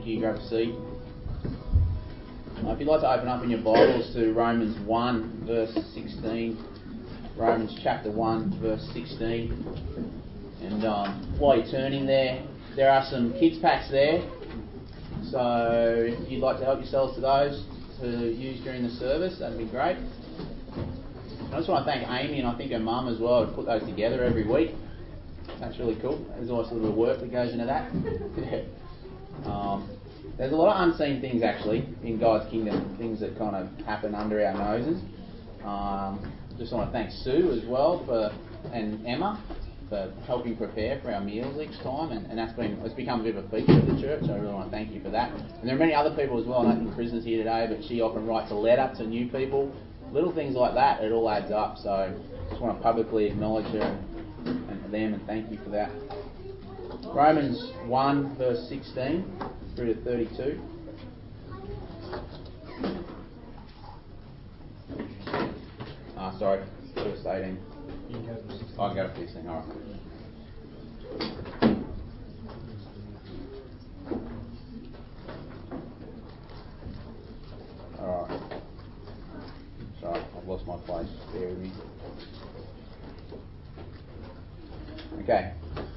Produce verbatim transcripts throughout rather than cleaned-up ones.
you. Grab a seat. Uh, if you'd like to open up in your Bibles to Romans one, verse sixteen. Romans chapter one, verse sixteen. And um, while you're turning there, there are some kids packs there. So if you'd like to help yourselves to those to use during the service, that'd be great. I just want to thank Amy and I think her mum as well to put those together every week. That's really cool. There's always a little bit of work that goes into that. um, there's a lot of unseen things actually in God's kingdom, things that kind of happen under our noses. Um, just want to thank Sue as well for and Emma for helping prepare for our meals each time, and, and that's been it's become a bit of a feature of the church, so I really want to thank you for that. And there are many other people as well. I don't think Prison's here today, but she often writes a letter to new people. Little things like that, it all adds up, so I just want to publicly acknowledge her and, and them and thank you for that. Romans one verse sixteen through to thirty-two. Ah, oh, sorry, verse eighteen. Oh, I can go to sixteen, alright. Alright. Sorry, I've lost my place. Bear with me. Okay.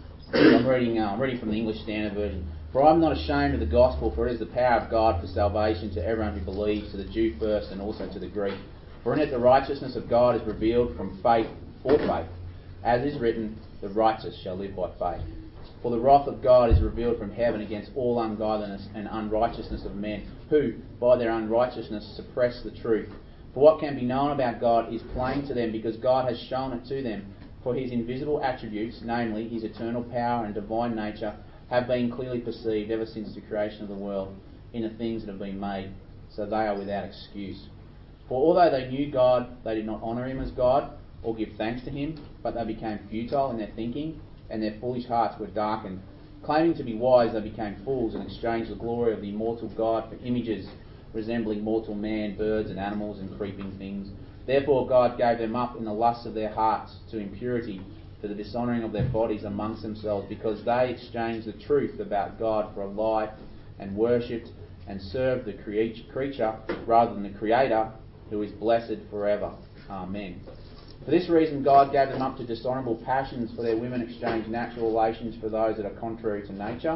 I'm reading, uh, I'm reading from the English Standard Version. For I am not ashamed of the gospel, for it is the power of God for salvation to everyone who believes, to the Jew first and also to the Greek. For in it the righteousness of God is revealed from faith for faith. As is written, the righteous shall live by faith. For the wrath of God is revealed from heaven against all ungodliness and unrighteousness of men, who, by their unrighteousness, suppress the truth. For what can be known about God is plain to them, because God has shown it to them. For his invisible attributes, namely his eternal power and divine nature, have been clearly perceived ever since the creation of the world in the things that have been made, so they are without excuse. For although they knew God, they did not honour him as God, or give thanks to him, but they became futile in their thinking, and their foolish hearts were darkened. Claiming to be wise, they became fools, and exchanged the glory of the immortal God for images resembling mortal man, birds and animals and creeping things. Therefore God gave them up in the lusts of their hearts to impurity, to the dishonouring of their bodies amongst themselves, because they exchanged the truth about God for a lie, and worshipped and served the creature rather than the Creator, who is blessed forever. Amen. For this reason God gave them up to dishonourable passions, for their women exchanged natural relations for those that are contrary to nature,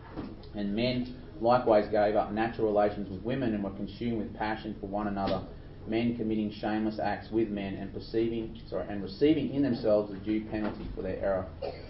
and men likewise gave up natural relations with women and were consumed with passion for one another, men committing shameless acts with men and perceiving, sorry, and receiving in themselves the due penalty for their error.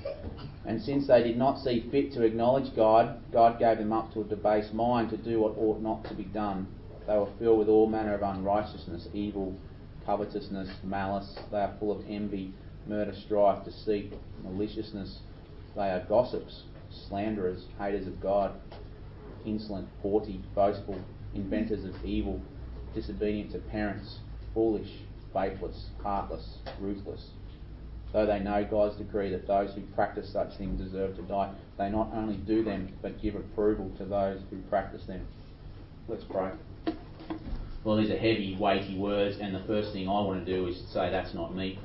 And since they did not see fit to acknowledge God, God gave them up to a debased mind to do what ought not to be done. They were filled with all manner of unrighteousness, evil, covetousness, malice. They are full of envy, murder, strife, deceit, maliciousness. They are gossips, slanderers, haters of God, insolent, haughty, boastful, inventors of evil, disobedient to parents, foolish, faithless, heartless, ruthless. Though they know God's decree that those who practice such things deserve to die, they not only do them, but give approval to those who practice them. Let's pray. Well, these are heavy, weighty words, and the first thing I want to do is say that's not me.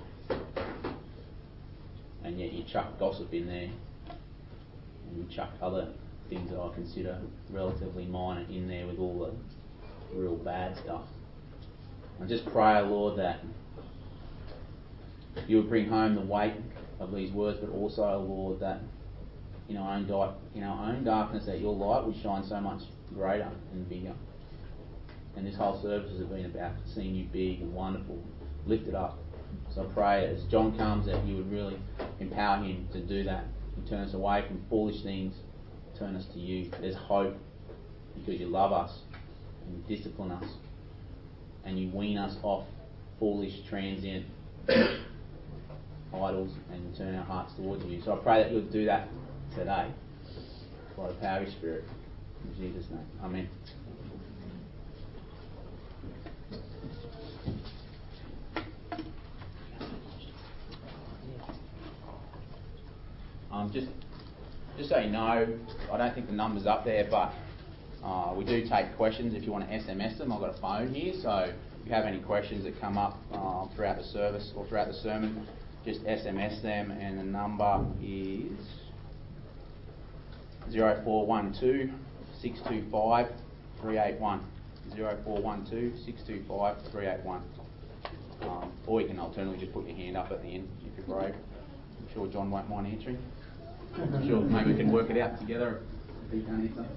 And yet you chuck gossip in there, and you chuck other things that I consider relatively minor in there with all the real bad stuff. I just pray, Lord, that you would bring home the weight of these words, but also, Lord, that in our own di- in our own darkness, that your light would shine so much greater and bigger. And this whole service has been about seeing you big and wonderful, lifted up. So I pray as John comes that you would really empower him to do that and turn us away from foolish things, turn us to you. There's hope because you love us and you discipline us and you wean us off foolish, transient idols and turn our hearts towards you. So I pray that you'll do that today by the power of your Spirit. In Jesus' name. Amen. Um, just, just so you know, I don't think the number's up there, but uh, we do take questions if you want to S M S them. I've got a phone here, so if you have any questions that come up uh, throughout the service or throughout the sermon, just S M S them, and the number is zero four one two, six two five, three eight one. zero four one two, six two five, three eight one. Um, or you can alternatively just put your hand up at the end if you're brave. I'm sure John won't mind answering. I'm sure maybe we can work it out together if he can't answer.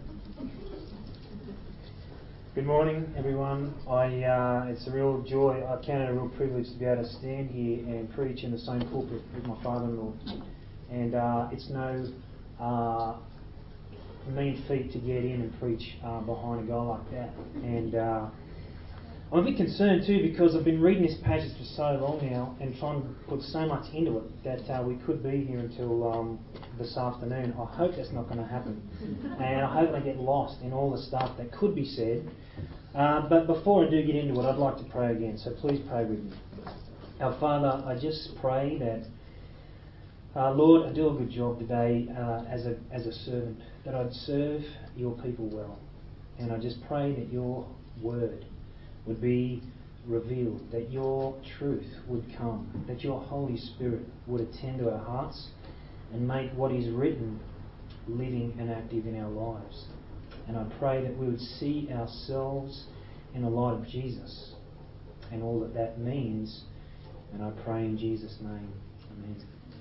Good morning, everyone. I, uh, it's a real joy. I count it a real privilege to be able to stand here and preach in the same pulpit with my father-in-law. And uh, it's no uh, mean feat to get in and preach uh, behind a guy like that. And uh, I'm a bit concerned too, because I've been reading this passage for so long now and trying to put so much into it that uh, we could be here until um, this afternoon. I hope that's not going to happen, and I hope I get lost in all the stuff that could be said. Uh, but before I do get into it, I'd like to pray again, so please pray with me. Our Father, I just pray that, uh, Lord, I do a good job today uh, as a as a servant, that I'd serve your people well. And I just pray that your word would be revealed, that your truth would come, that your Holy Spirit would attend to our hearts and make what is written living and active in our lives. And I pray that we would see ourselves in the light of Jesus and all that that means. And I pray in Jesus' name. Amen.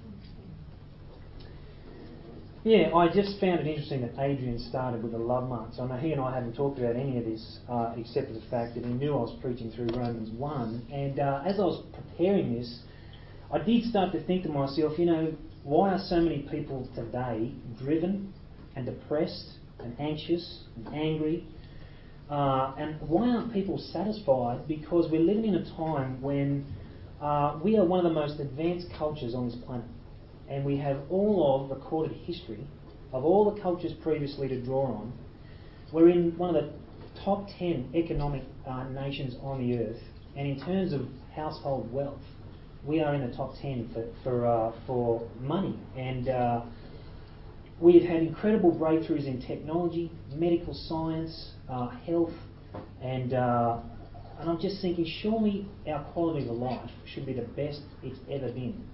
Yeah, I just found it interesting that Adrian started with the love marks. I know he and I haven't talked about any of this uh, except for the fact that he knew I was preaching through Romans one. And uh, as I was preparing this, I did start to think to myself, you know, why are so many people today driven and depressed and anxious and angry? Uh, and why aren't people satisfied? Because we're living in a time when uh, we are one of the most advanced cultures on this planet. And we have all of recorded history of all the cultures previously to draw on. We're in one of the top ten economic uh, nations on the earth, and in terms of household wealth, we are in the top ten for for, uh, for money. And uh, we have had incredible breakthroughs in technology, medical science, uh, health, and uh, and I'm just thinking, surely our quality of life should be the best it's ever been.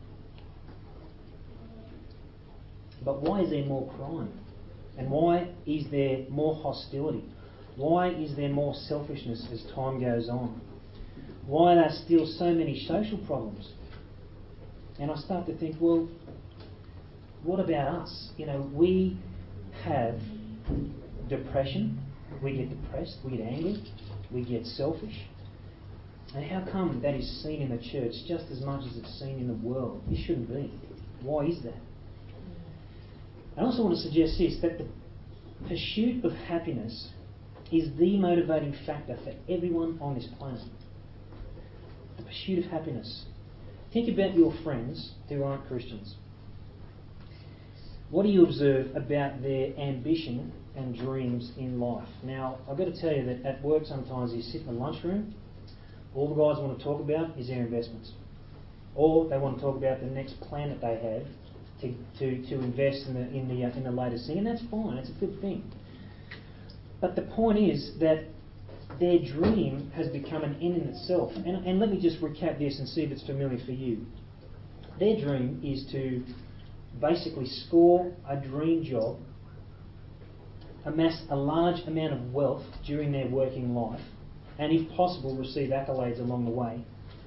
But why is there more crime? And why is there more hostility? Why is there more selfishness as time goes on? Why are there still so many social problems? And I start to think, well, what about us? You know, we have depression, we get depressed, we get angry, we get selfish. And how come that is seen in the church just as much as it's seen in the world? It shouldn't be. Why is that? I also want to suggest this, that the pursuit of happiness is the motivating factor for everyone on this planet. The pursuit of happiness. Think about your friends who aren't Christians. What do you observe about their ambition and dreams in life? Now, I've got to tell you that at work sometimes you sit in the lunchroom, all the guys want to talk about is their investments. Or they want to talk about the next plan that they have To, to, to invest in the in the uh, in the latest thing, and that's fine. It's a good thing. But the point is that their dream has become an end in itself. And, and let me just recap this and see if it's familiar for you. Their dream is to basically score a dream job, amass a large amount of wealth during their working life, and if possible, receive accolades along the way.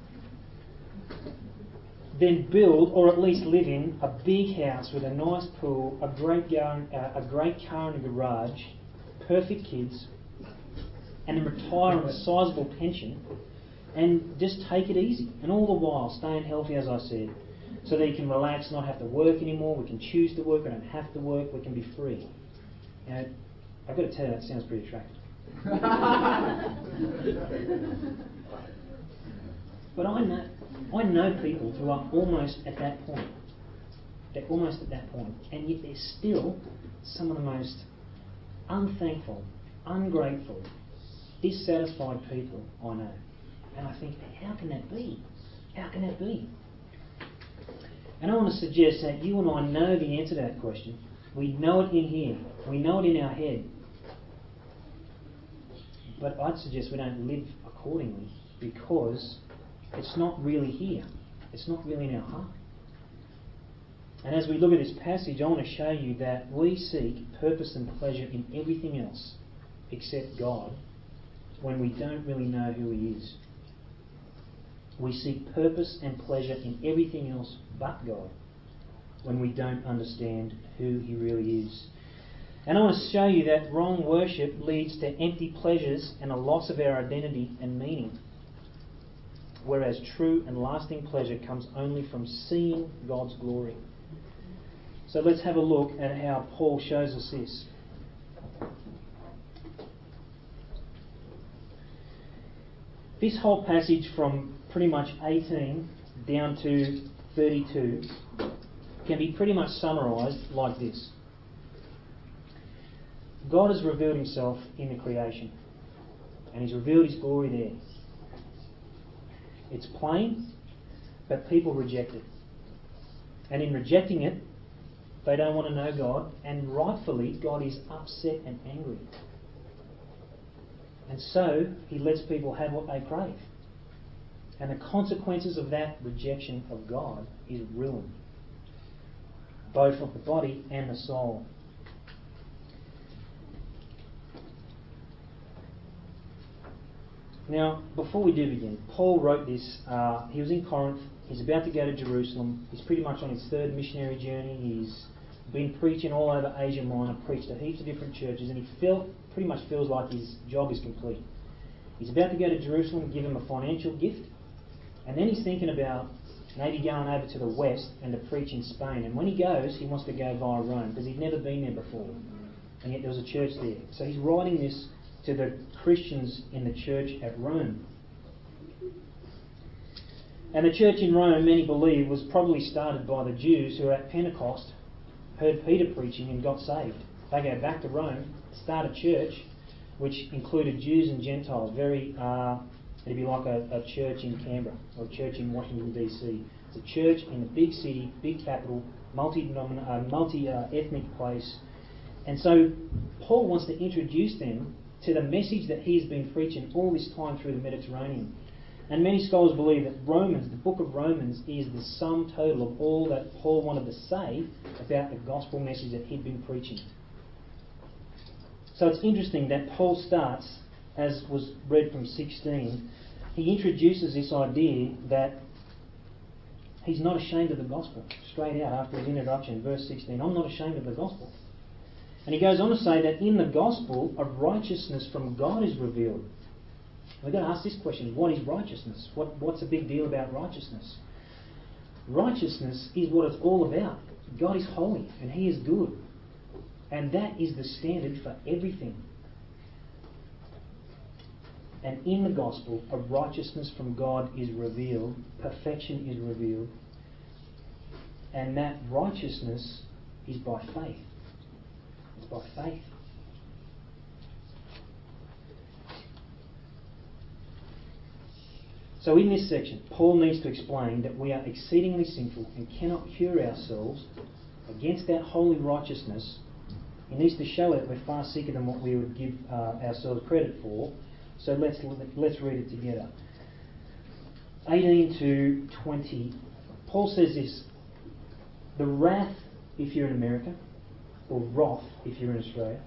Then build, or at least live in, a big house with a nice pool, a great gar- uh, a great car in the garage, perfect kids, and then retire on a sizable pension, and just take it easy. And all the while staying healthy, as I said, so that you can relax, not have to work anymore. We can choose to work, we don't have to work, we can be free. You know, I've got to tell you, that sounds pretty attractive. But I know, I know people who are almost at that point. They're almost at that point, and yet they're still some of the most unthankful, ungrateful, dissatisfied people I know. And I think, how can that be? How can that be? And I want to suggest that you and I know the answer to that question. We know it in here. We know it in our head. But I'd suggest we don't live accordingly, because it's not really here. It's not really in our heart. And as we look at this passage, I want to show you that we seek purpose and pleasure in everything else except God when we don't really know who He is. We seek purpose and pleasure in everything else but God when we don't understand who He really is. And I want to show you that wrong worship leads to empty pleasures and a loss of our identity and meaning, whereas true and lasting pleasure comes only from seeing God's glory. So let's have a look at how Paul shows us this. This whole passage from pretty much eighteen down to thirty-two can be pretty much summarised like this. God has revealed Himself in the creation, and He's revealed His glory there. It's plain, but people reject it. And in rejecting it, they don't want to know God, and rightfully God is upset and angry. And so He lets people have what they crave. And the consequences of that rejection of God is ruin, both of the body and the soul. Now, before we do begin, Paul wrote this. Uh, he was in Corinth. He's about to go to Jerusalem. He's pretty much on his third missionary journey. He's been preaching all over Asia Minor, preached to heaps of different churches, and he felt pretty much feels like his job is complete. He's about to go to Jerusalem, give him a financial gift, and then he's thinking about maybe going over to the west and to preach in Spain. And when he goes, he wants to go via Rome because he'd never been there before, and yet there was a church there. So he's writing this to the Christians in the church at Rome. And the church in Rome, many believe, was probably started by the Jews who at Pentecost heard Peter preaching and got saved. They go back to Rome, start a church which included Jews and Gentiles. Very, uh, it'd be like a, a church in Canberra or a church in Washington D C. It's a church in a big city, big capital, multi-ethnic uh, multi, uh, ethnic place. And so Paul wants to introduce them to the message that he has been preaching all this time through the Mediterranean. And many scholars believe that Romans, the book of Romans, is the sum total of all that Paul wanted to say about the gospel message that he'd been preaching. So it's interesting that Paul starts, as was read from sixteen, he introduces this idea that he's not ashamed of the gospel. Straight out after his introduction, verse sixteen, I'm not ashamed of the gospel. And he goes on to say that in the gospel, a righteousness from God is revealed. We've got to ask this question, what is righteousness? What, what's the big deal about righteousness? Righteousness is what it's all about. God is holy and He is good. And that is the standard for everything. And in the gospel, a righteousness from God is revealed, perfection is revealed, and that righteousness is by faith. It's by faith. So in this section, Paul needs to explain that we are exceedingly sinful and cannot cure ourselves against that holy righteousness. He needs to show that we're far sicker than what we would give uh, ourselves credit for. So let's let's read it together. eighteen to twenty. Paul says this: the wrath, if you're in America, or wrath, if you're in Australia,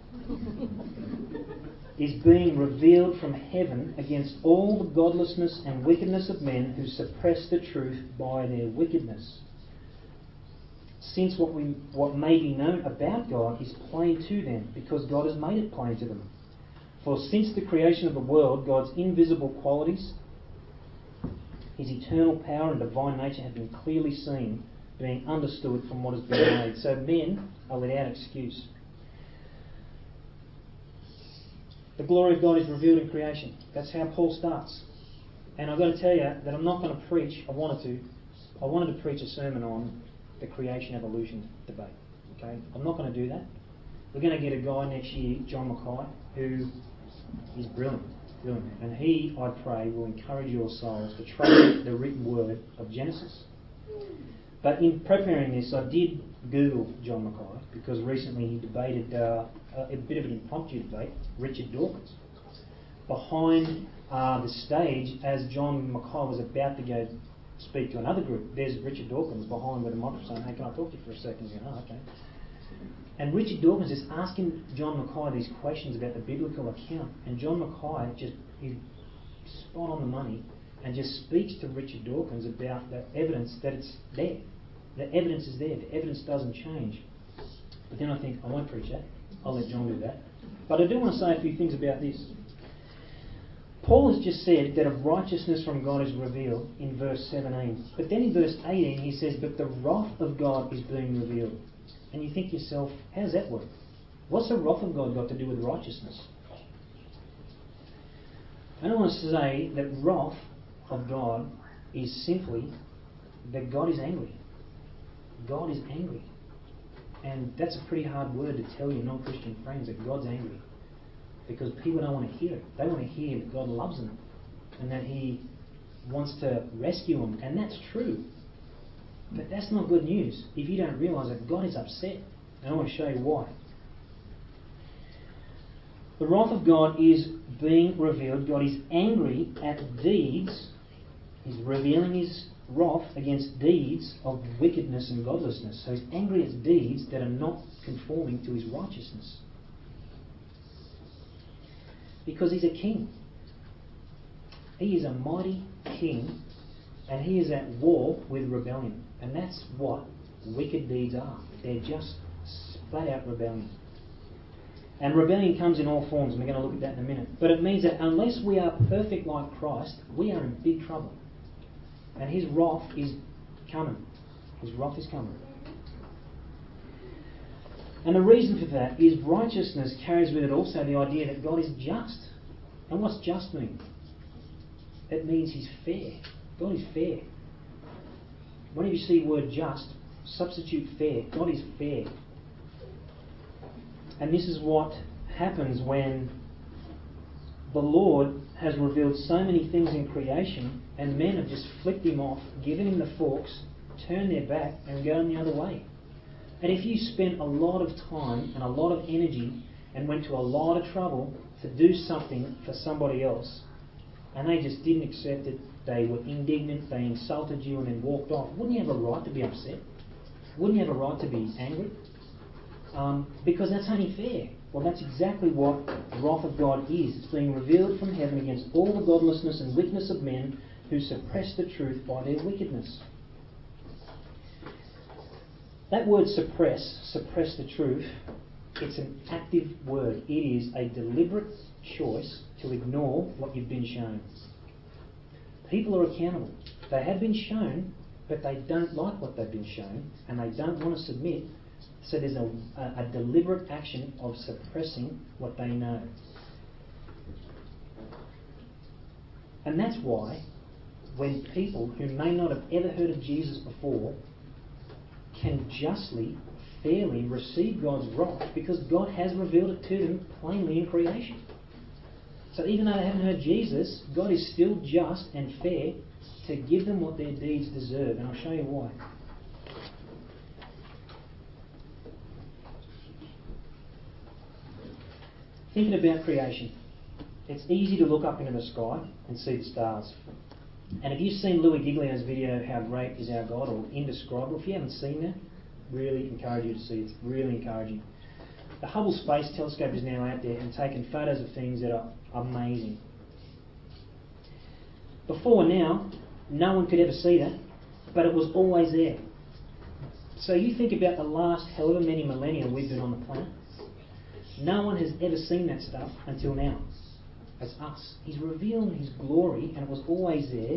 is being revealed from heaven against all the godlessness and wickedness of men who suppress the truth by their wickedness. Since what we what may be known about God is plain to them, because God has made it plain to them. For since the creation of the world, God's invisible qualities, His eternal power and divine nature have been clearly seen, being understood from what has been made. So men are without excuse. The glory of God is revealed in creation. That's how Paul starts. And I've got to tell you that I'm not going to preach, I wanted to, I wanted to preach a sermon on the creation-evolution debate. Okay, I'm not going to do that. We're going to get a guy next year, John Mackay, who is brilliant, brilliant. And he, I pray, will encourage your souls to trust the written word of Genesis. But in preparing this, I did Google John Mackay, because recently he debated uh, a bit of an impromptu debate, Richard Dawkins, behind uh, the stage as John Mackay was about to go speak to another group. There's Richard Dawkins behind with a microphone. Hey, can I talk to you for a second? You go, oh, okay. And Richard Dawkins is asking John Mackay these questions about the biblical account, and John Mackay just is spot on the money and just speaks to Richard Dawkins about the evidence that it's there. The evidence is there. The evidence doesn't change. But then I think, I won't preach that. I'll let John do that. But I do want to say a few things about this. Paul has just said that a righteousness from God is revealed in verse seventeen. But then in verse eighteen he says, but the wrath of God is being revealed. And you think to yourself, how does that work? What's the wrath of God got to do with righteousness? I don't want to say that wrath of God is simply that God is angry. God is angry. And that's a pretty hard word to tell your non-Christian friends, that God's angry. Because people don't want to hear it. They want to hear that God loves them and that He wants to rescue them. And that's true. But that's not good news if you don't realise that God is upset. And I want to show you why. The wrath of God is being revealed. God is angry at deeds. He's revealing His wrath against deeds of wickedness and godlessness. So He's angry at deeds that are not conforming to His righteousness. Because He's a king. He is a mighty king, and He is at war with rebellion. And that's what wicked deeds are. They're just flat out rebellion. And rebellion comes in all forms, and we're going to look at that in a minute. But it means that unless we are perfect like Christ, we are in big trouble. And His wrath is coming. His wrath is coming. And the reason for that is righteousness carries with it also the idea that God is just. And what's just mean? It means He's fair. God is fair. Whenever you see the word just, substitute fair. God is fair. And this is what happens when the Lord has revealed so many things in creation and men have just flipped Him off, given Him the forks, turned their back and gone the other way. And if you spent a lot of time and a lot of energy and went to a lot of trouble to do something for somebody else, and they just didn't accept it, they were indignant, they insulted you and then walked off, wouldn't you have a right to be upset? Wouldn't you have a right to be angry? Um, because that's only fair. Well, that's exactly what the wrath of God is. It's being revealed from heaven against all the godlessness and wickedness of men who suppress the truth by their wickedness. That word suppress, suppress the truth, it's an active word. It is a deliberate choice to ignore what you've been shown. People are accountable. They have been shown, but they don't like what they've been shown, and they don't want to submit. So there's a, a, a deliberate action of suppressing what they know. And that's why when people who may not have ever heard of Jesus before can justly, fairly receive God's wrath, because God has revealed it to them plainly in creation. So even though they haven't heard Jesus, God is still just and fair to give them what their deeds deserve. And I'll show you why. Thinking about creation, it's easy to look up into the sky and see the stars. And if you've seen Louis Giglio's video, How Great Is Our God, or Indescribable, if you haven't seen that, really encourage you to see it. It's really encouraging. The Hubble Space Telescope is now out there and taking photos of things that are amazing. Before now, no one could ever see that, but it was always there. So you think about the last however many millennia we've been on the planet. No one has ever seen that stuff until now. It's us. He's revealing His glory, and it was always there.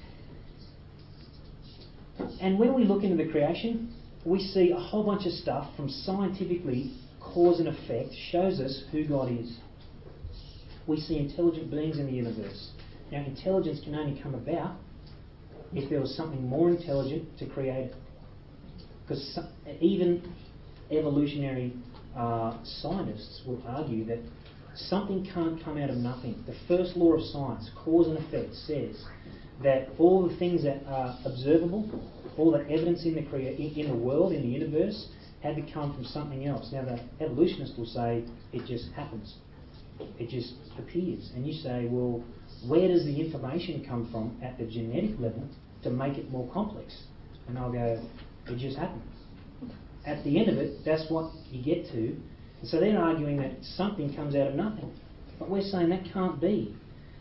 And when we look into the creation, we see a whole bunch of stuff from scientifically cause and effect, shows us who God is. We see intelligent beings in the universe. Now, intelligence can only come about if there was something more intelligent to create it. Because even evolutionary uh, scientists will argue that something can't come out of nothing. The first law of science, cause and effect, says that all the things that are observable, all the evidence in the crea- in the world, in the universe, had to come from something else. Now, the evolutionists will say it just happens. It just appears. And you say, well, where does the information come from at the genetic level to make it more complex. And I'll go, it just happens. At the end of it, that's what you get to. And so they're arguing that something comes out of nothing. But we're saying that can't be.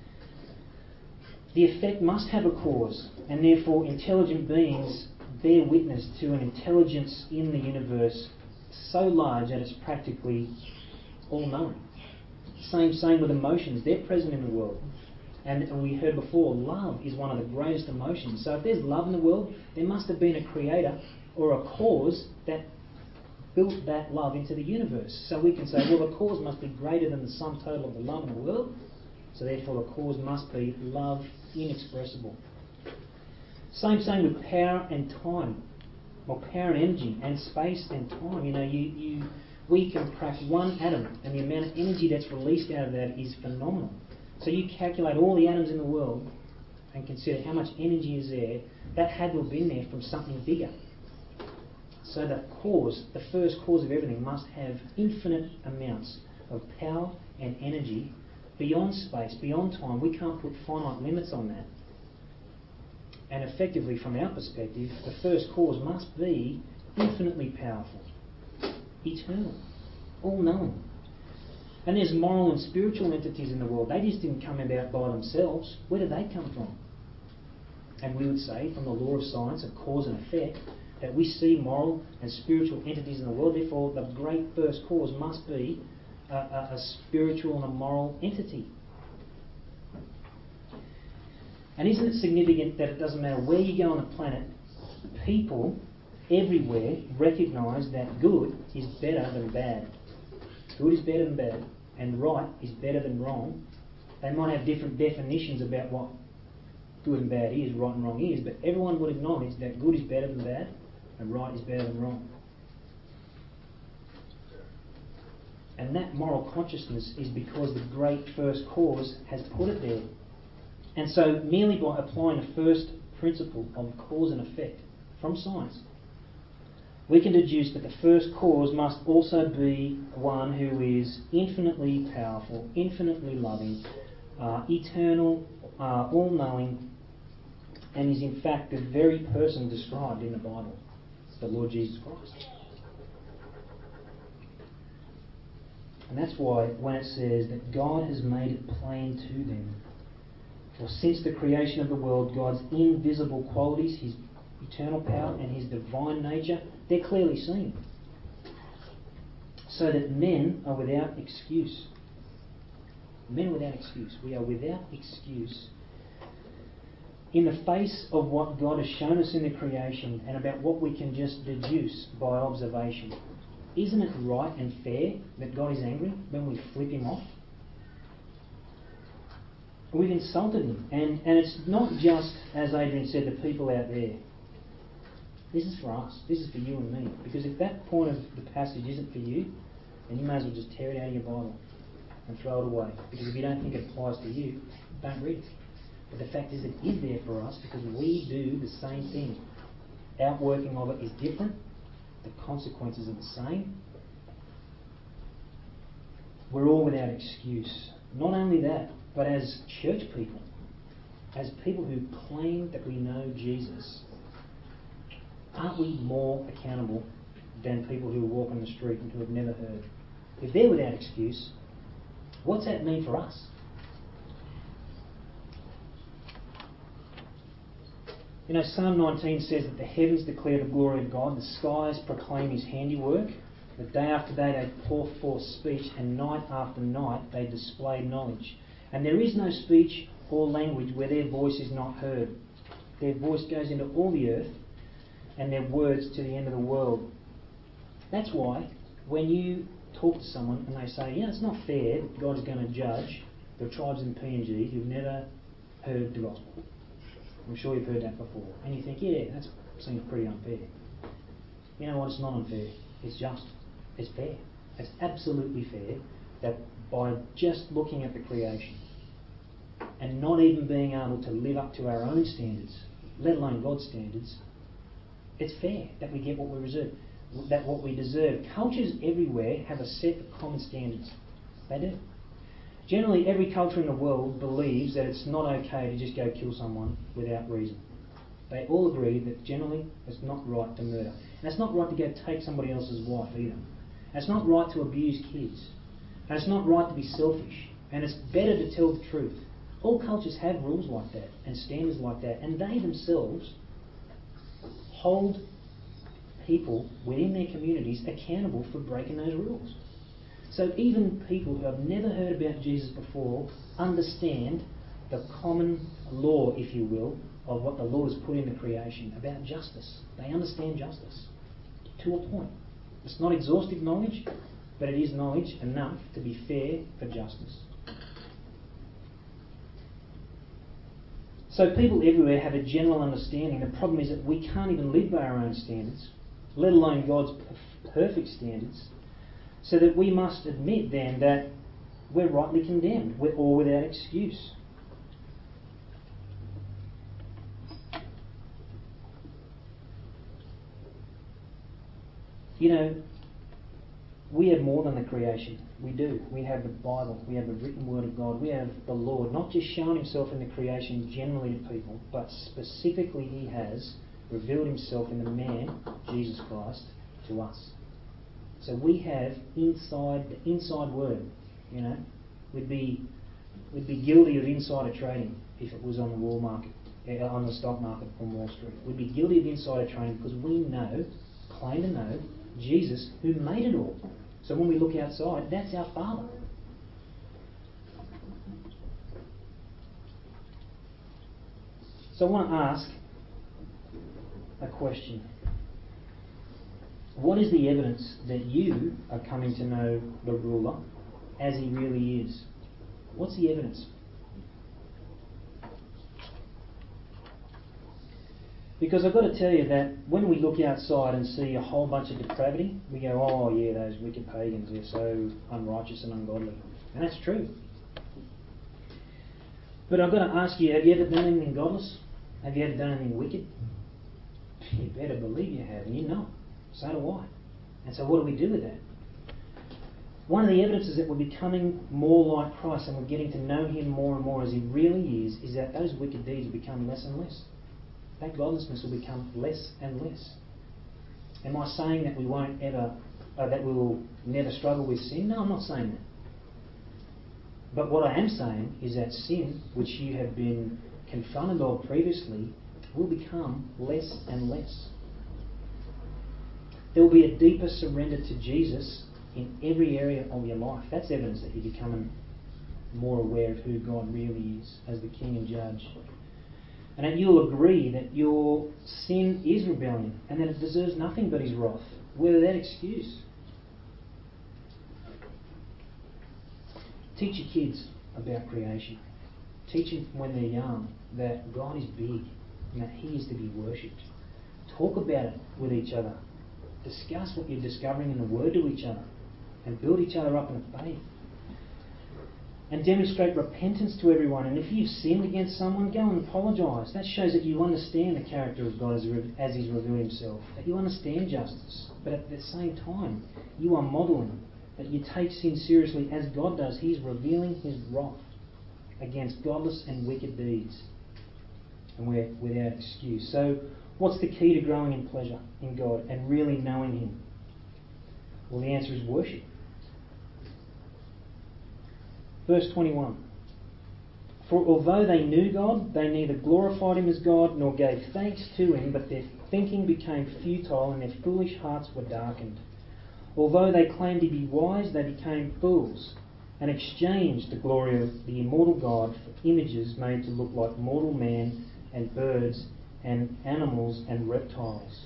The effect must have a cause, and therefore intelligent beings bear witness to an intelligence in the universe so large that it's practically all-knowing. Same, same with emotions. They're present in the world. And, and we heard before, love is one of the greatest emotions. So if there's love in the world, there must have been a creator or a cause that built that love into the universe. So we can say, well, the cause must be greater than the sum total of the love in the world. So therefore the cause must be love inexpressible. Same same with power and time. Well, power and energy and space and time. You know, you, you we can crack one atom and the amount of energy that's released out of that is phenomenal. So you calculate all the atoms in the world and consider how much energy is there. That had to have been there from something bigger. So the cause, the first cause of everything, must have infinite amounts of power and energy beyond space, beyond time. We can't put finite limits on that. And effectively, from our perspective, the first cause must be infinitely powerful, eternal, all-knowing. And there's moral and spiritual entities in the world. They just didn't come about by themselves. Where did they come from? And we would say, from the law of science of cause and effect, that we see moral and spiritual entities in the world. Therefore, the great first cause must be a, a, a spiritual and a moral entity. And isn't it significant that it doesn't matter where you go on the planet, people everywhere recognise that good is better than bad. Good is better than bad, and right is better than wrong. They might have different definitions about what good and bad is, right and wrong is, but everyone would acknowledge that good is better than bad, and right is better than wrong. And that moral consciousness is because the great first cause has put it there. And so merely by applying the first principle of cause and effect from science, we can deduce that the first cause must also be one who is infinitely powerful, infinitely loving, uh, eternal, uh, all-knowing, and is in fact the very person described in the Bible, the Lord Jesus Christ. And that's why when it says that God has made it plain to them, for since the creation of the world, God's invisible qualities, His eternal power and His divine nature, they're clearly seen. So that men are without excuse. Men without excuse. We are without excuse in the face of what God has shown us in the creation and about what we can just deduce by observation. Isn't it right and fair that God is angry when we flip Him off? We've insulted Him. And, and it's not just, as Adrian said, the people out there. This is for us. This is for you and me. Because if that point of the passage isn't for you, then you may as well just tear it out of your Bible and throw it away. Because if you don't think it applies to you, don't read it. But the fact is it is there for us because we do the same thing. Outworking of it is different. The consequences are the same. We're all without excuse. Not only that, but as church people, as people who claim that we know Jesus, aren't we more accountable than people who walk on the street and who have never heard? If they're without excuse, what's that mean for us? You know, Psalm nineteen says that the heavens declare the glory of God, the skies proclaim His handiwork, that day after day they pour forth speech, and night after night they display knowledge. And there is no speech or language where their voice is not heard. Their voice goes into all the earth, and their words to the end of the world. That's why when you talk to someone and they say, yeah, it's not fair that God is going to judge the tribes in P N G who've never heard the gospel. I'm sure you've heard that before. And you think, yeah, that seems pretty unfair. You know what? It's not unfair. It's just. It's fair. It's absolutely fair that by just looking at the creation and not even being able to live up to our own standards, let alone God's standards, it's fair that we get what we deserve. That what we deserve. Cultures everywhere have a set of common standards. They do. Generally, every culture in the world believes that it's not okay to just go kill someone without reason. They all agree that generally it's not right to murder. And it's not right to go take somebody else's wife either. And it's not right to abuse kids. And it's not right to be selfish. And it's better to tell the truth. All cultures have rules like that and standards like that. And they themselves hold people within their communities accountable for breaking those rules. So even people who have never heard about Jesus before understand the common law, if you will, of what the Lord has put into creation about justice. They understand justice to a point. It's not exhaustive knowledge, but it is knowledge enough to be fair for justice. So people everywhere have a general understanding. The problem is that we can't even live by our own standards, let alone God's perfect standards, so that we must admit then that we're rightly condemned, we're all without excuse. You know, we have more than the creation. We do. We have the Bible. We have the written word of God. We have the Lord, not just shown himself in the creation generally to people, but specifically he has revealed himself in the man, Jesus Christ, to us. So we have inside the inside word. You know, we'd be we'd be guilty of insider trading if it was on the wall market, uh, on the stock market on Wall Street. We'd be guilty of insider trading because we know, claim to know, Jesus who made it all. So when we look outside, that's our Father. So I want to ask a question. What is the evidence that you are coming to know the ruler as he really is? What's the evidence? Because I've got to tell you that when we look outside and see a whole bunch of depravity, we go, oh yeah, those wicked pagans, they're so unrighteous and ungodly. And that's true. But I've got to ask you, have you ever done anything godless? Have you ever done anything wicked? You better believe you have, and you know it. So do I. And so what do we do with that? One of the evidences that we're becoming more like Christ and we're getting to know him more and more as he really is, is that those wicked deeds will become less and less. That godlessness will become less and less. Am I saying that we won't ever, uh, that we will never struggle with sin? No, I'm not saying that. But what I am saying is that sin, which you have been confronted of previously, will become less and less. There will be a deeper surrender to Jesus in every area of your life. That's evidence that you're becoming more aware of who God really is as the King and Judge. And that you'll agree that your sin is rebellion and that it deserves nothing but his wrath, without excuse. Teach your kids about creation. Teach them when they're young that God is big and that he is to be worshipped. Talk about it with each other. Discuss what you're discovering in the Word to each other and build each other up in faith. And demonstrate repentance to everyone. And if you've sinned against someone, go and apologise. That shows that you understand the character of God as, as he's revealed himself. That you understand justice. But at the same time, you are modelling that you take sin seriously as God does. He's revealing his wrath against godless and wicked deeds. And we're without excuse. So what's the key to growing in pleasure in God and really knowing him? Well, the answer is worship. Verse twenty-one. For although they knew God, they neither glorified him as God nor gave thanks to him, but their thinking became futile and their foolish hearts were darkened. Although they claimed to be wise, they became fools and exchanged the glory of the immortal God for images made to look like mortal man and birds and animals and reptiles.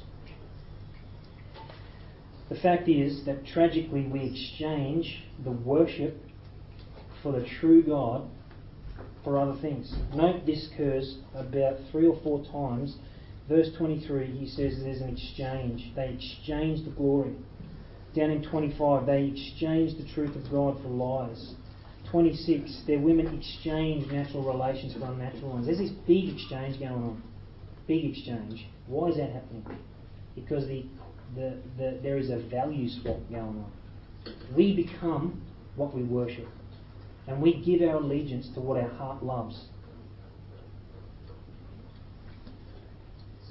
The fact is that tragically we exchange the worship for the true God for other things. Note this occurs about three or four times. Verse twenty-three, he says there's an exchange. They exchange the glory. Down in twenty-five, they exchange the truth of God for lies. twenty-six, their women exchange natural relations for unnatural ones. There's this big exchange going on. Big exchange. Why is that happening? Because the, the, the there is a value swap going on. We become what we worship. And we give our allegiance to what our heart loves.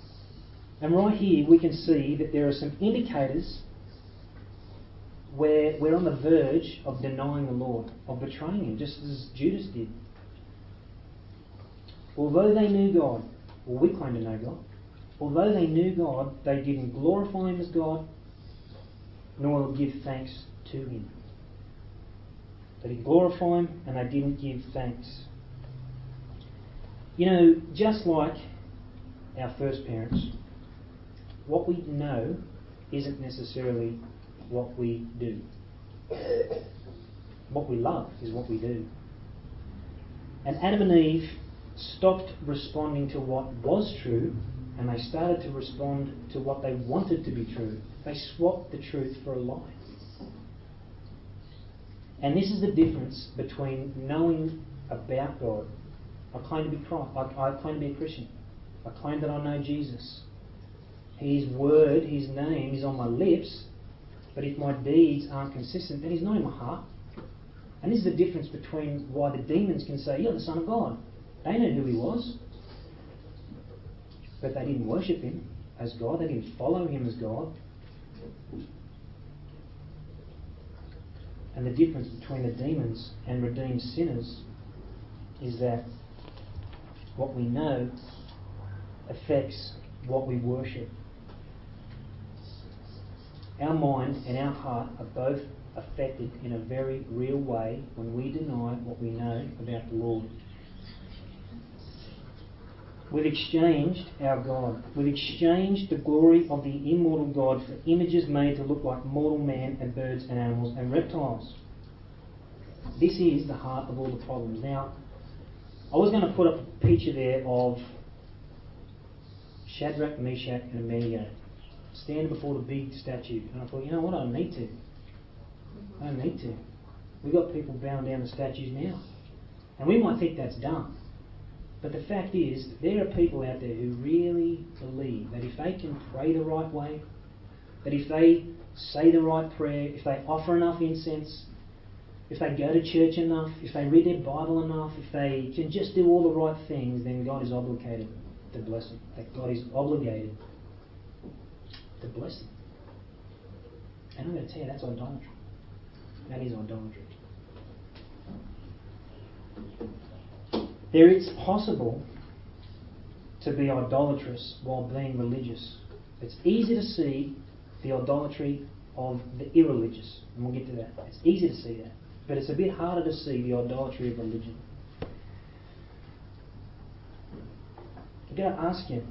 And right here we can see that there are some indicators where we're on the verge of denying the Lord, of betraying Him, just as Judas did. Although they knew God, or we claim to know God, although they knew God, they didn't glorify Him as God, nor give thanks to Him. They didn't glorify Him and they didn't give thanks. You know, just like our first parents, what we know isn't necessarily what we do. What we love is what we do. And Adam and Eve stopped responding to what was true and they started to respond to what they wanted to be true. They swapped the truth for a lie. And this is the difference between knowing about God. I claim to be Christ. I, I claim to be a Christian. I claim that I know Jesus. His word, His name is on my lips, but if my deeds aren't consistent, then He's not in my heart. And this is the difference between why the demons can say, "You're the Son of God." They knew who He was, but they didn't worship Him as God. They didn't follow Him as God. And the difference between the demons and redeemed sinners is that what we know affects what we worship. Our mind and our heart are both affected in a very real way when we deny what we know about the Lord. We've exchanged our God. We've exchanged the glory of the immortal God for images made to look like mortal man and birds and animals and reptiles. This is the heart of all the problems. Now, I was going to put up a picture there of Shadrach, Meshach and Abednego standing before the big statue. And I thought, you know what, I don't need to. I don't need to. We've got people bowing down the statues now. And we might think that's dumb. But the fact is, that there are people out there who really believe that if they can pray the right way, that if they say the right prayer, if they offer enough incense, if they go to church enough, if they read their Bible enough, if they can just do all the right things, then God is obligated to bless them. That God is obligated to bless them. And I'm going to tell you, that's idolatry. That is idolatry. There is possible to be idolatrous while being religious. It's easy to see the idolatry of the irreligious, and we'll get to that. It's easy to see that, but it's a bit harder to see the idolatry of religion. I've got to ask you,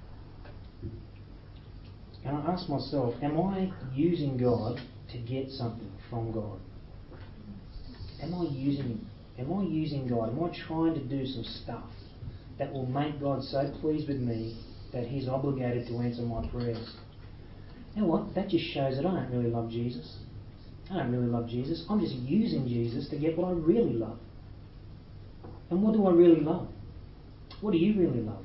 and I ask myself, am I using God to get something from God? Am I using Him? Am I using God? Am I trying to do some stuff that will make God so pleased with me that He's obligated to answer my prayers? You know what? That just shows that I don't really love Jesus. I don't really love Jesus. I'm just using Jesus to get what I really love. And what do I really love? What do you really love?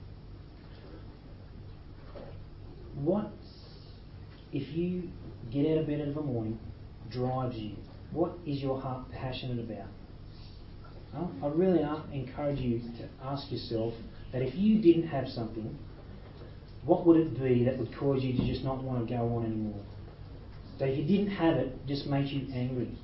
What, if you get out of bed in the morning, drives you? What is your heart passionate about? Well, I really encourage you to ask yourself that if you didn't have something, what would it be that would cause you to just not want to go on anymore? That if you didn't have it, it just makes you angry.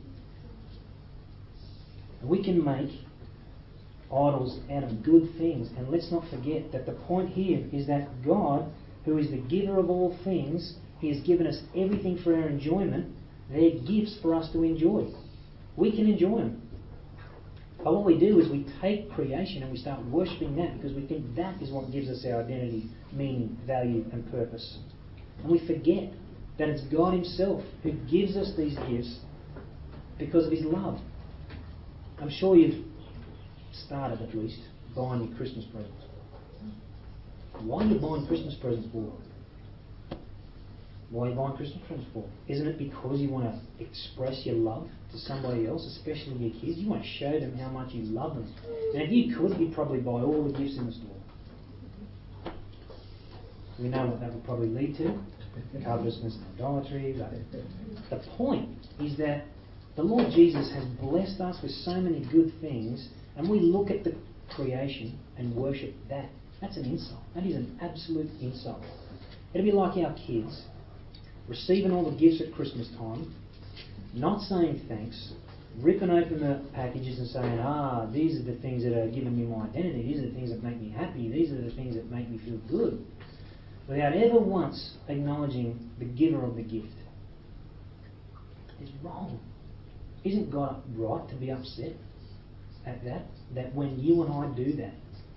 And we can make idols out of good things. And let's not forget that the point here is that God, who is the giver of all things, He has given us everything for our enjoyment. They're gifts for us to enjoy. We can enjoy them. But what we do is we take creation and we start worshipping that because we think that is what gives us our identity, meaning, value and purpose. And we forget that it's God Himself who gives us these gifts because of His love. I'm sure you've started at least buying your Christmas presents. Why are you buying Christmas presents for? Why are you buying Christmas presents for? Isn't it because you want to express your love to somebody else, especially your kids? You want to show them how much you love them. And if you could, you'd probably buy all the gifts in the store. We know what that would probably lead to. Covetousness and idolatry. But the point is that the Lord Jesus has blessed us with so many good things, and we look at the creation and worship that. That's an insult. That is an absolute insult. It'll be like our kids receiving all the gifts at Christmas time, not saying thanks, ripping open the packages and saying, ah, these are the things that are giving me my identity, these are the things that make me happy, these are the things that make me feel good, without ever once acknowledging the giver of the gift. It's wrong. Isn't God right to be upset at that? That when you and I do that,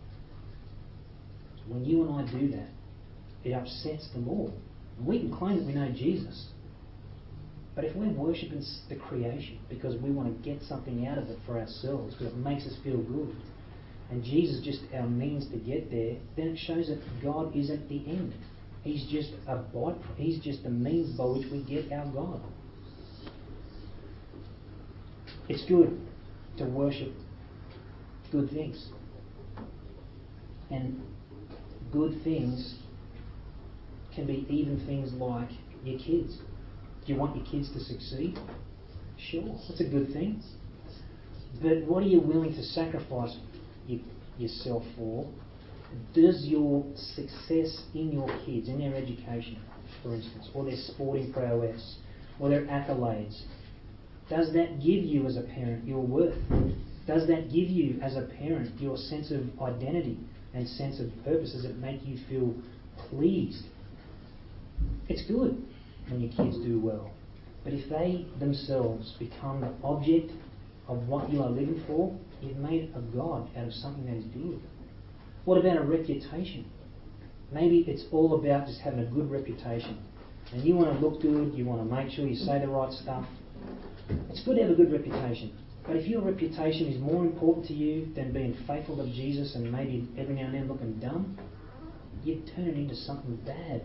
when you and I do that, it upsets the Lord. And we can claim that we know Jesus, but if we're worshipping the creation because we want to get something out of it for ourselves, because it makes us feel good, and Jesus is just our means to get there, then it shows that God is at the end. He's just a byproduct. He's just the means by which we get our God. It's good to worship good things. And good things can be even things like your kids. Do you want your kids to succeed? Sure, that's a good thing. But what are you willing to sacrifice you, yourself for? Does your success in your kids, in their education, for instance, or their sporting prowess, or their accolades, does that give you as a parent your worth? Does that give you as a parent your sense of identity and sense of purpose? Does it make you feel pleased? It's good when your kids do well. But if they themselves become the object of what you are living for, you've made a God out of something that is good. What about a reputation? Maybe it's all about just having a good reputation. And you want to look good, you want to make sure you say the right stuff. It's good to have a good reputation. But if your reputation is more important to you than being faithful to Jesus and maybe every now and then looking dumb, you turn it into something bad.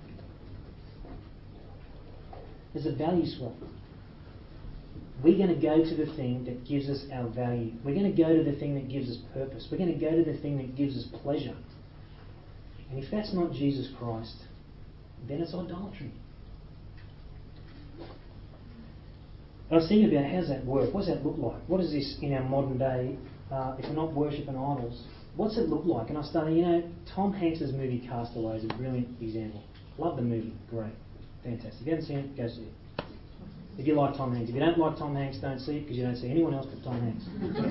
There's a value swap. We're going to go to the thing that gives us our value. We're going to go to the thing that gives us purpose. We're going to go to the thing that gives us pleasure. And if that's not Jesus Christ, then it's idolatry. I was thinking about how does that work? What does that look like? What is this in our modern day, uh, if we're not worshipping idols? What's it look like? And I started, you know, Tom Hanks' movie Castaway is a brilliant example. Love the movie. Great. Fantastic. If you haven't seen it, go see it. If you like Tom Hanks. If you don't like Tom Hanks, don't see it because you don't see anyone else but Tom Hanks.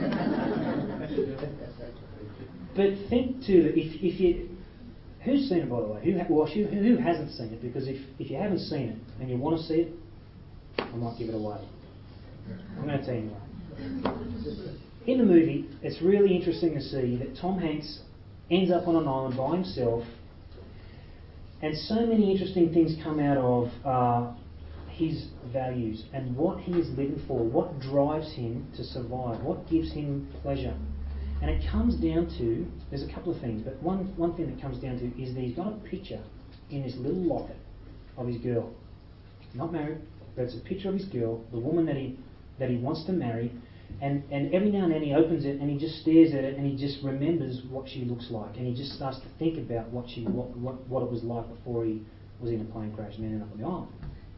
But think too, if, if you... Who's seen it, by the way? Who, well, who, who hasn't seen it? Because if, if you haven't seen it and you want to see it, I might give it away. I'm going to tell you anyway. In the movie, it's really interesting to see that Tom Hanks ends up on an island by himself, and so many interesting things come out of uh, his values and what he is living for, what drives him to survive, what gives him pleasure. And it comes down to, there's a couple of things, but one, one thing that comes down to is that he's got a picture in this little locket of his girl. Not married, but it's a picture of his girl, the woman that he that he wants to marry, and, and every now and then he opens it and he just stares at it and he just remembers what she looks like, and he just starts to think about what she what, what, what it was like before he was in a plane crash and ended up on the island.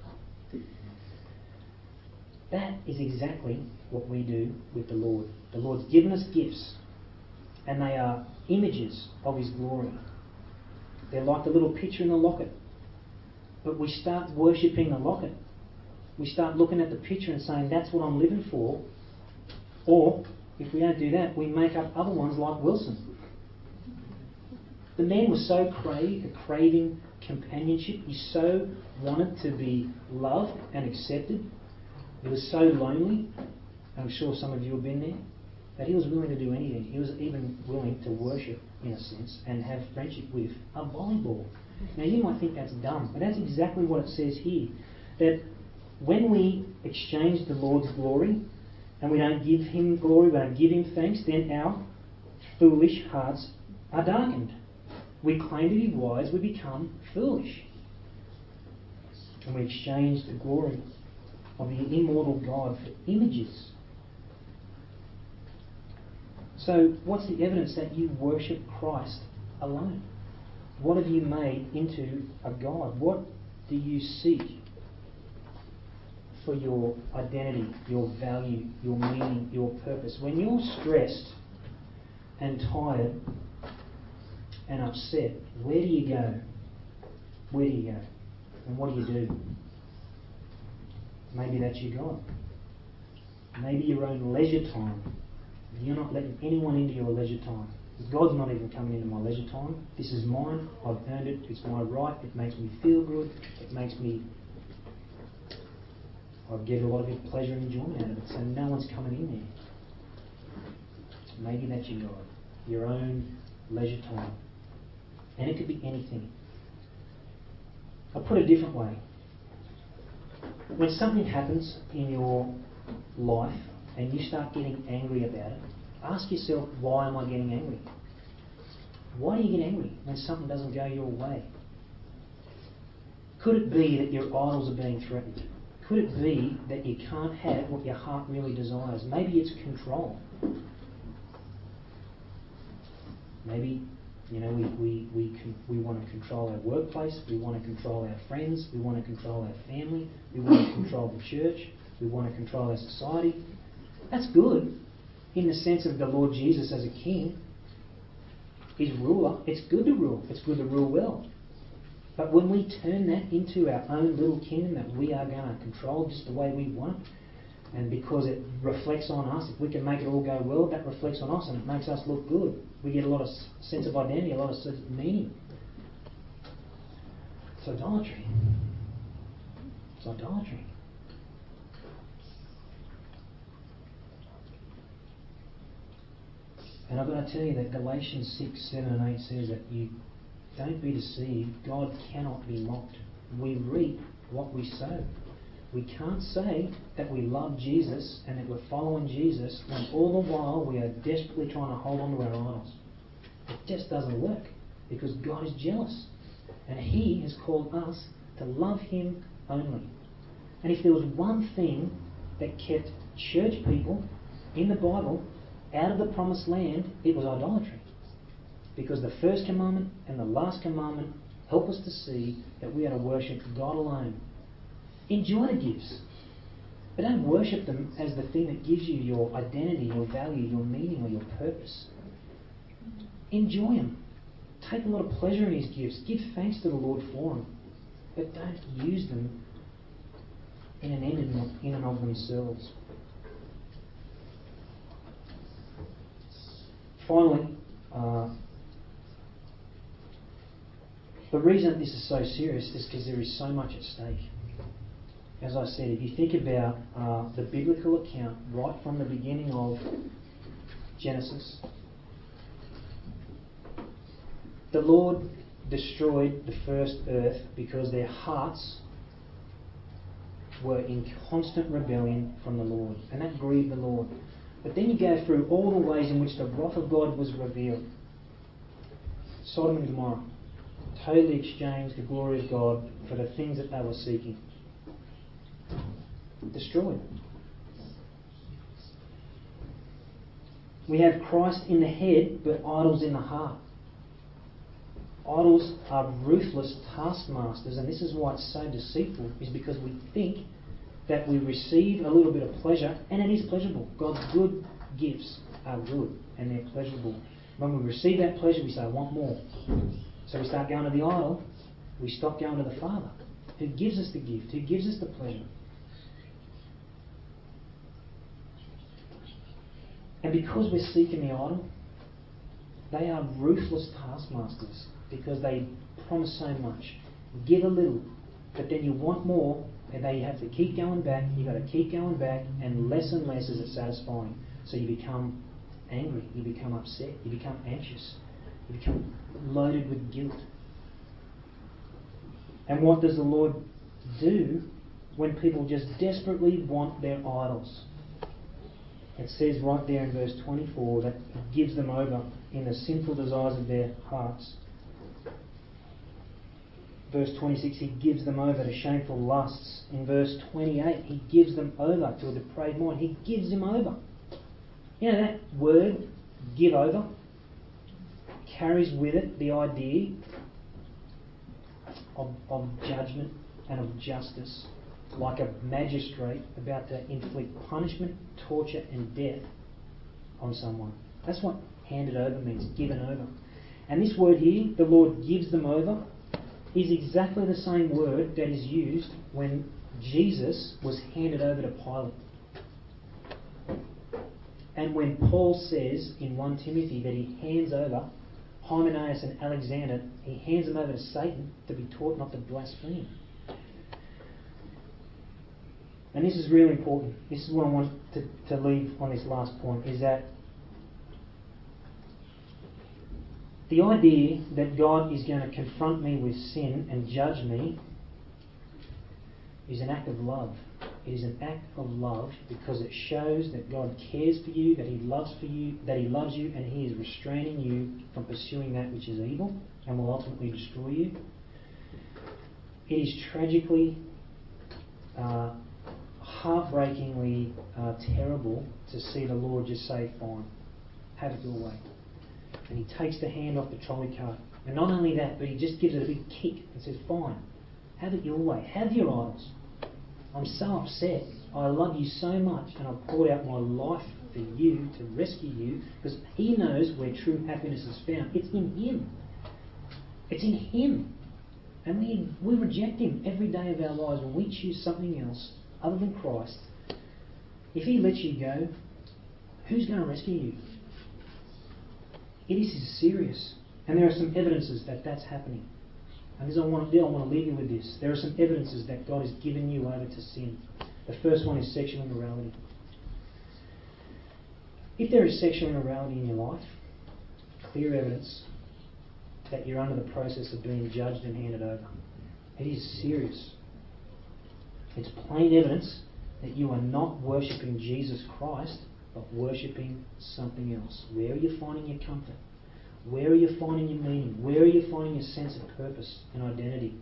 That is exactly what we do with the Lord. The Lord's given us gifts, and they are images of His glory. They're like the little picture in the locket. But we start worshipping the locket. We start looking at the picture and saying, that's what I'm living for. Or, if we don't do that, we make up other ones like Wilson. The man was so cra- craving companionship. He so wanted to be loved and accepted. He was so lonely. I'm sure some of you have been there. That he was willing to do anything. He was even willing to worship, in a sense, and have friendship with a volleyball. Now you might think that's dumb, but that's exactly what it says here. That when we exchange the Lord's glory and we don't give Him glory, we don't give Him thanks, then our foolish hearts are darkened. We claim to be wise, we become foolish. And we exchange the glory of the immortal God for images. So what's the evidence that you worship Christ alone? What have you made into a God? What do you seek for your identity, your value, your meaning, your purpose? When you're stressed and tired and upset, where do you go? where do you go? And what do you do? Maybe that's your God. Maybe your own leisure time. You're not letting anyone into your leisure time. God's not even coming into my leisure time. This is mine. I've earned it. It's my right. It makes me feel good. It makes me... I get a lot of pleasure and enjoyment out of it. So no one's coming in there. Maybe that's your God. Your own leisure time. And it could be anything. I'll put it a different way. When something happens in your life and you start getting angry about it, ask yourself, why am I getting angry? Why do you get angry when something doesn't go your way? Could it be that your idols are being threatened? Could it be that you can't have what your heart really desires? Maybe it's control. Maybe, you know, we, we, we, con- we want to control our workplace, we want to control our friends, we want to control our family, we want to control the church, we want to control our society. That's good in the sense of the Lord Jesus as a king. He's ruler. It's good to rule. It's good to rule well. But when we turn that into our own little kingdom that we are going to control just the way we want, and because it reflects on us, if we can make it all go well, that reflects on us and it makes us look good. We get a lot of sense of identity, a lot of sense of meaning. It's idolatry. It's idolatry. And I've got to tell you that Galatians six, seven and eight says that you don't be deceived. God cannot be mocked. We reap what we sow. We can't say that we love Jesus and that we're following Jesus when all the while we are desperately trying to hold on to our idols. It just doesn't work because God is jealous. And He has called us to love Him only. And if there was one thing that kept church people in the Bible out of the promised land, it was idolatry. Because the first commandment and the last commandment help us to see that we are to worship God alone. Enjoy the gifts, but don't worship them as the thing that gives you your identity, your value, your meaning or your purpose. Enjoy them. Take a lot of pleasure in His gifts. Give thanks to the Lord for them. But don't use them in an end in and of themselves. Finally, uh, the reason this is so serious is because there is so much at stake. As I said, if you think about uh, the biblical account right from the beginning of Genesis, the Lord destroyed the first earth because their hearts were in constant rebellion from the Lord, and that grieved the Lord. But then you go through all the ways in which the wrath of God was revealed. Sodom and Gomorrah totally exchanged the glory of God for the things that they were seeking. Destroyed. We have Christ in the head, but idols in the heart. Idols are ruthless taskmasters, and this is why it's so deceitful, is because we think that we receive a little bit of pleasure, and it is pleasurable. God's good gifts are good, and they're pleasurable. When we receive that pleasure, we say, I want more. So we start going to the idol, we stop going to the Father, who gives us the gift, who gives us the pleasure. And because we're seeking the idol, they are ruthless taskmasters because they promise so much. Give a little, but then you want more, and then you have to keep going back, you've got to keep going back, and less and less is it satisfying. So you become angry, you become upset, you become anxious, you become loaded with guilt. And what does the Lord do when people just desperately want their idols? It says right there in verse twenty-four that He gives them over in the sinful desires of their hearts. Verse twenty-six, He gives them over to shameful lusts. In verse twenty-eight, He gives them over to a depraved mind. He gives them over. You know, that word, give over, carries with it the idea of, of judgment and of justice, like a magistrate about to inflict punishment, torture and death on someone. That's what handed over means, given over. And this word here, the Lord gives them over. is exactly the same word that is used when Jesus was handed over to Pilate. And when Paul says in First Timothy that he hands over Hymenaeus and Alexander, he hands them over to Satan to be taught not to blaspheme. And this is really important. This is what I want to, to leave on this last point, is that the idea that God is going to confront me with sin and judge me is an act of love. It is an act of love because it shows that God cares for you, that He loves for you, that He loves you, and He is restraining you from pursuing that which is evil and will ultimately destroy you. It is tragically, uh, heartbreakingly uh, terrible to see the Lord just say, "Fine, have it your way." And He takes the hand off the trolley cart. And not only that, but He just gives it a big kick and says, "Fine, have it your way. Have your idols. I'm so upset. I love you so much, and I've poured out my life for you to rescue you," because He knows where true happiness is found. It's in Him. It's in Him. And we, we reject Him every day of our lives when we choose something else other than Christ. If He lets you go, who's going to rescue you? It is serious. And there are some evidences that that's happening. And this I want to do, I want to leave you with this. There are some evidences that God has given you over to sin. The first one is sexual immorality. If there is sexual immorality in your life, clear evidence that you're under the process of being judged and handed over. It is serious. It's plain evidence that you are not worshipping Jesus Christ, but worshipping something else. Where are you finding your comfort? Where are you finding your meaning? Where are you finding your sense of purpose and identity?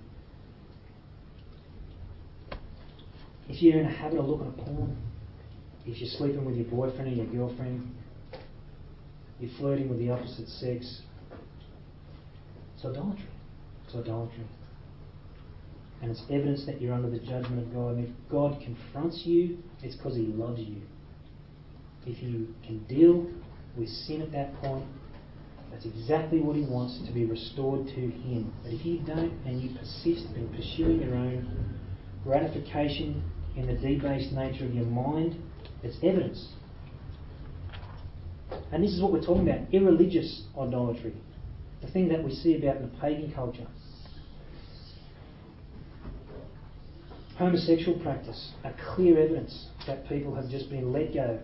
If you're in a habit of looking at porn, if you're sleeping with your boyfriend or your girlfriend, you're flirting with the opposite sex, it's idolatry. It's idolatry. And it's evidence that you're under the judgment of God. And if God confronts you, it's because He loves you. If you can deal with sin at that point, that's exactly what He wants, to be restored to Him. But if you don't, and you persist in pursuing your own gratification in the debased nature of your mind, it's evidence. And this is what we're talking about, irreligious idolatry. The thing that we see about in the pagan culture. Homosexual practice, a clear evidence that people have just been let go.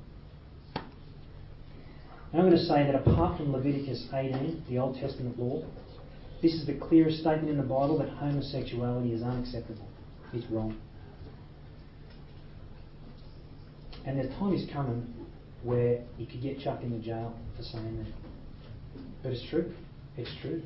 And I'm going to say that apart from Leviticus eighteen, the Old Testament law, this is the clearest statement in the Bible that homosexuality is unacceptable. It's wrong. And the time is coming where you could get chucked into jail for saying that. But it's true. It's true.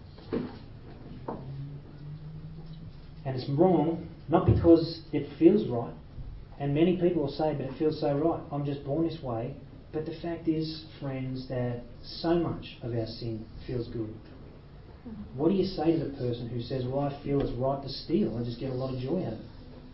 And it's wrong, not because it feels right. And many people will say, but it feels so right. I'm just born this way. But the fact is, friends, that so much of our sin feels good. What do you say to the person who says, well, I feel it's right to steal, I just get a lot of joy out of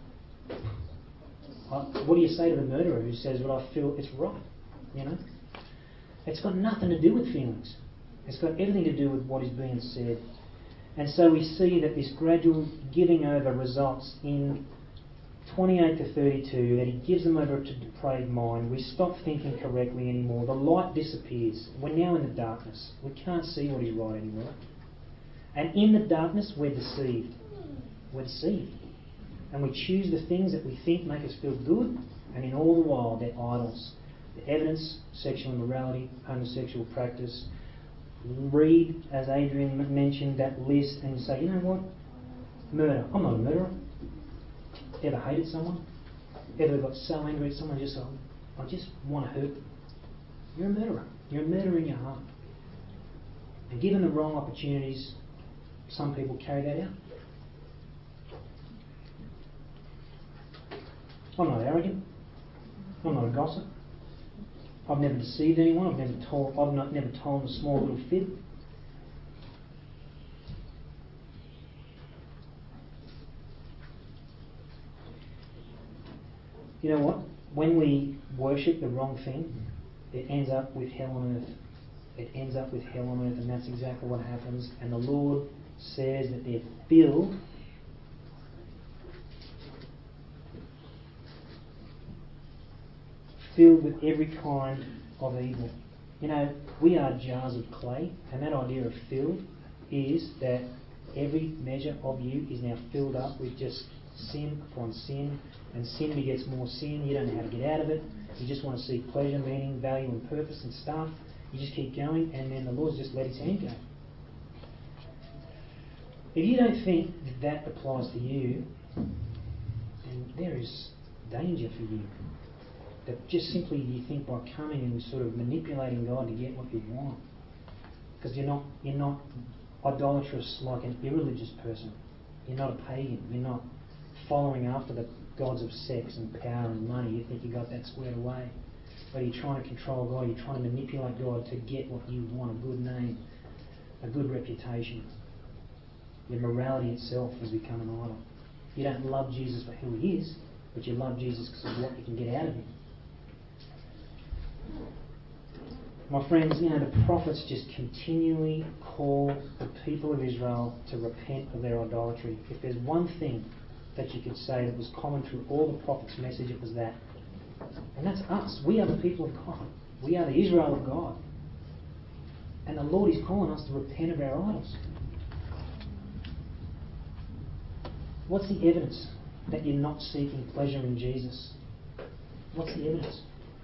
it? What do you say to the murderer who says, well, I feel it's right? You know? It's got nothing to do with feelings. It's got everything to do with what is being said. And so we see that this gradual giving over results in twenty-eight to thirty-two, that He gives them over to a depraved mind. We stop thinking correctly anymore. The light disappears. We're now in the darkness. We can't see what is right anymore. And in the darkness, we're deceived. We're deceived. And we choose the things that we think make us feel good, and in all the while, they're idols. The evidence, sexual immorality, homosexual practice. Read, as Adrian mentioned, that list and you say, you know what? Murder. I'm not a murderer. Ever hated someone? Ever got so angry at someone just oh, I just want to hurt them? You're a murderer. You're a murderer in your heart. And given the wrong opportunities, some people carry that out. I'm not arrogant. I'm not a gossip. I've never deceived anyone. I've never told. I've not never told a small little fib. You know what? When we worship the wrong thing, it ends up with hell on earth. It ends up with hell on earth, and that's exactly what happens. And the Lord says that they're filled filled with every kind of evil. You know, we are jars of clay, and that idea of filled is that every measure of you is now filled up with just sin upon sin, and sin begets more sin. You don't know how to get out of it. You just want to seek pleasure, meaning, value and purpose and stuff. You just keep going, and then the Lord's just let his hand go. If you don't think that that applies to you, then there is danger for you. That just simply you think by coming and sort of manipulating God to get what you want. Because you're not, you're not idolatrous like an irreligious person. You're not a pagan. You're not following after the gods of sex and power and money. You think you got that squared away. But you're trying to control God. You're trying to manipulate God to get what you want, a good name, a good reputation. Your morality itself has become an idol. You don't love Jesus for who he is, but you love Jesus because of what you can get out of him. My friends, you know, the prophets just continually call the people of Israel to repent of their idolatry. If there's one thing that you could say that was common through all the prophets' message, it was that. And that's us. We are the people of God. We are the Israel of God. And the Lord is calling us to repent of our idols. What's the evidence that you're not seeking pleasure in Jesus? What's the evidence?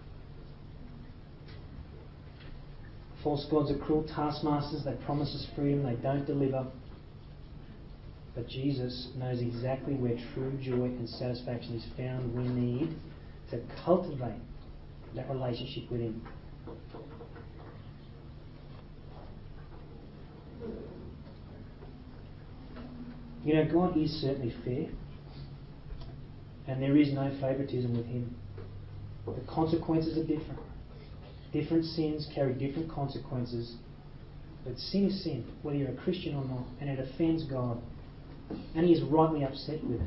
False gods are cruel taskmasters. They promise us freedom. They don't deliver. But Jesus knows exactly where true joy and satisfaction is found. We need to cultivate that relationship with him. You know, God is certainly fair, and there is no favouritism with him. The consequences are different. Different sins carry different consequences, but sin is sin, whether you're a Christian or not, and it offends God, and he is rightly upset with it.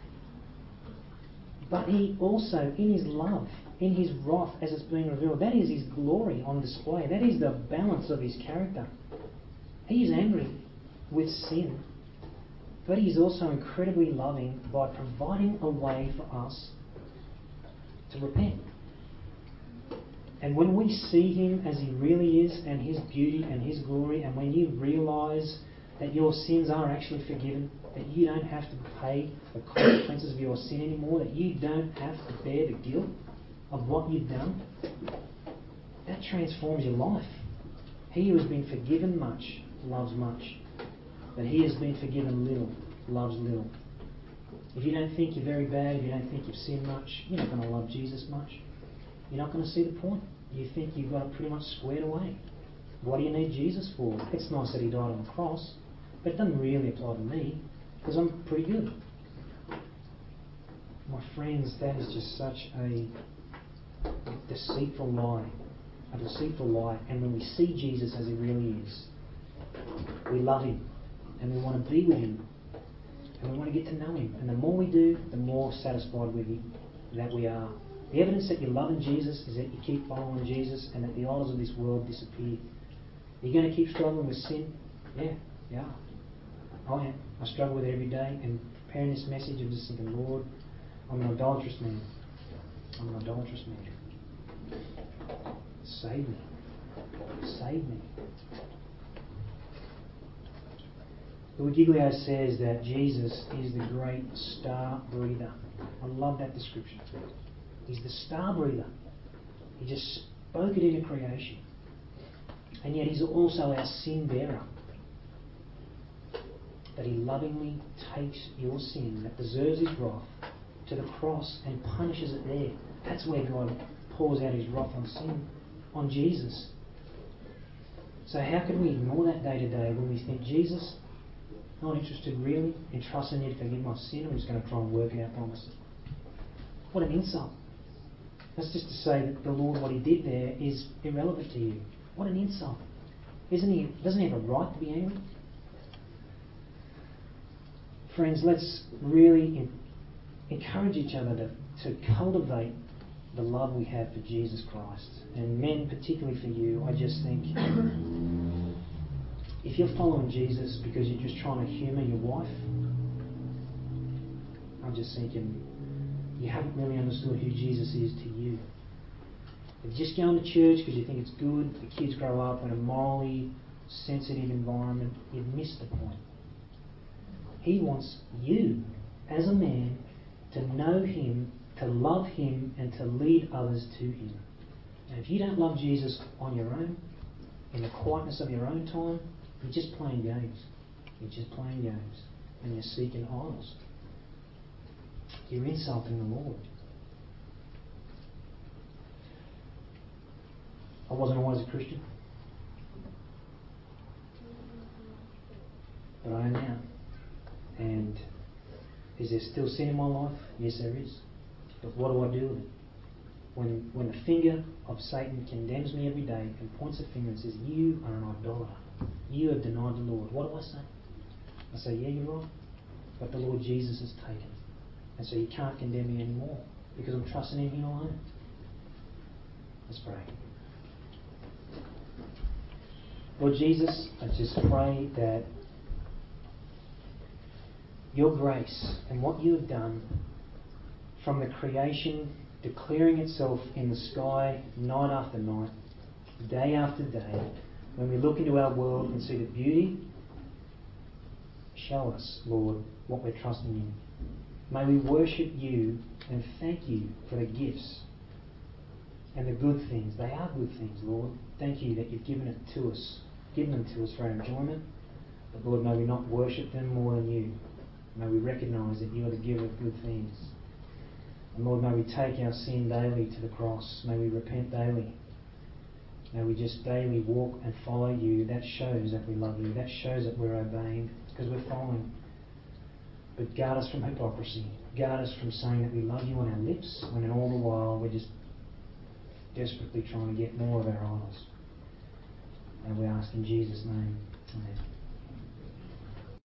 But he also, in his love, in his wrath as it's being revealed, that is his glory on display. That is the balance of his character. He is angry with sin, but he is also incredibly loving by providing a way for us to repent. And when we see him as he really is, and his beauty and his glory, and when you realise that your sins are actually forgiven, that you don't have to pay the consequences of your sin anymore, that you don't have to bear the guilt of what you've done, that transforms your life. He who has been forgiven much loves much, but he has been forgiven little loves little. If you don't think you're very bad, if you don't think you've sinned much, you're not going to love Jesus much. You're not going to see the point. You think you've got it pretty much squared away. What do you need Jesus for? It's nice that he died on the cross, but it doesn't really apply to me because I'm pretty good. My friends, that is just such a deceitful lie. A deceitful lie. And when we see Jesus as he really is, we love him and we want to be with him and we want to get to know him. And the more we do, the more satisfied with him that we are. The evidence that you're loving Jesus is that you keep following Jesus and that the idols of this world disappear. Are you going to keep struggling with sin? Yeah, yeah. I am. I struggle with it every day, and preparing this message, I'm just thinking, Lord, I'm an idolatrous man. I'm an idolatrous man. Save me. Save me. Lord Giglio says that Jesus is the great star breather. I love that description. He's the star breather. He just spoke it into creation. And yet he's also our sin bearer. That he lovingly takes your sin that deserves his wrath to the cross and punishes it there. That's where God pours out his wrath on sin, on Jesus. So how can we ignore that day to day when we think, Jesus, I'm not interested really in trusting you to forgive my sin, I'm just going to try and work it out by myself. What an insult. That's just to say that the Lord, what he did there, is irrelevant to you. What an insult. Isn't he? Doesn't he have a right to be angry? Friends, let's really encourage each other to, to cultivate the love we have for Jesus Christ. And men, particularly for you, I just think If you're following Jesus because you're just trying to humour your wife, I'm just thinking, you haven't really understood who Jesus is to you. If you're just going to church because you think it's good, the kids grow up in a morally sensitive environment, you've missed the point. He wants you, as a man, to know Him, to love Him, and to lead others to Him. And if you don't love Jesus on your own, in the quietness of your own time, you're just playing games. You're just playing games. And you're seeking idols. You're insulting the Lord. I wasn't always a Christian. But I am now. And is there still sin in my life? Yes, there is. But what do I do with it? When, when the finger of Satan condemns me every day and points a finger and says, you are an idolater. You have denied the Lord. What do I say? I say, yeah, you're right. But the Lord Jesus has taken. And so you can't condemn me anymore because I'm trusting in Him alone. Let's pray. Lord Jesus, I just pray that your grace and what you have done from the creation declaring itself in the sky night after night, day after day, when we look into our world and see the beauty, show us, Lord, what we're trusting in. May we worship you and thank you for the gifts and the good things. They are good things, Lord. Thank you that you've given it to us, given them to us for our enjoyment. But Lord, may we not worship them more than you. May we recognise that you are the giver of good things. And Lord, may we take our sin daily to the cross. May we repent daily. May we just daily walk and follow you. That shows that we love you. That shows that we're obeying because we're following. But guard us from hypocrisy. Guard us from saying that we love you on our lips when in all the while we're just desperately trying to get more of our idols. And we ask in Jesus' name. Amen.